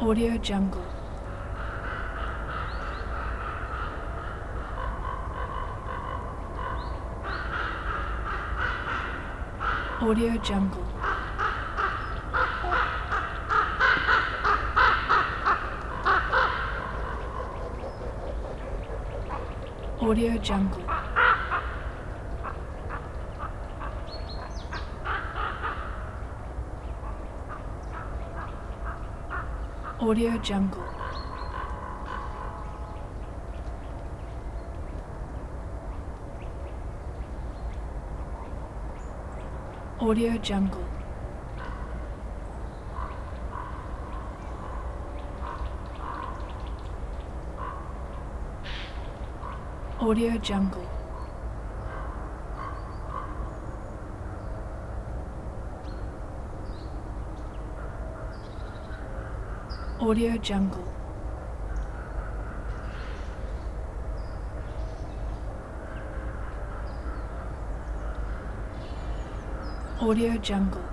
Audio Jungle. Audio Jungle. Audio Jungle. Audio Jungle. Audio Jungle. Audio Jungle. Audio Jungle. Audio Jungle.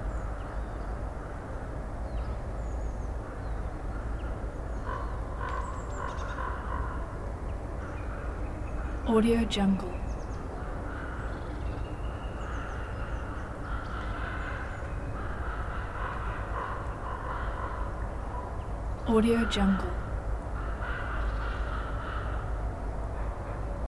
Audio Jungle. Audio Jungle.